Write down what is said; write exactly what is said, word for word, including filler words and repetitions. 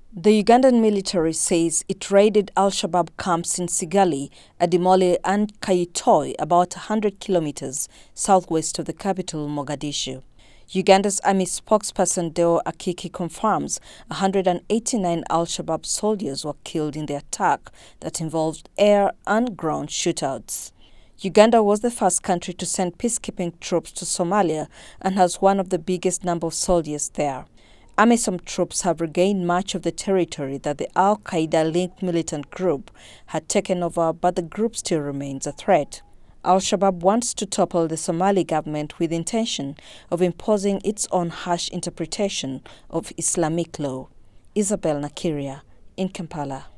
The Ugandan military says it raided Al-Shabaab camps in Sigali, Adimole and Kaitoi, about one hundred kilometers southwest of the capital, Mogadishu. Uganda's army spokesperson Deo Akiki confirms one hundred eighty-nine Al-Shabaab soldiers were killed in the attack that involved air and ground shootouts. Uganda was the first country to send peacekeeping troops to Somalia and has one of the biggest number of soldiers there. AMISOM troops have regained much of the territory that the Al-Qaeda-linked militant group had taken over, but the group still remains a threat. Al-Shabaab wants to topple the Somali government with intention of imposing its own harsh interpretation of Islamic law. Isabel Nakiria in Kampala.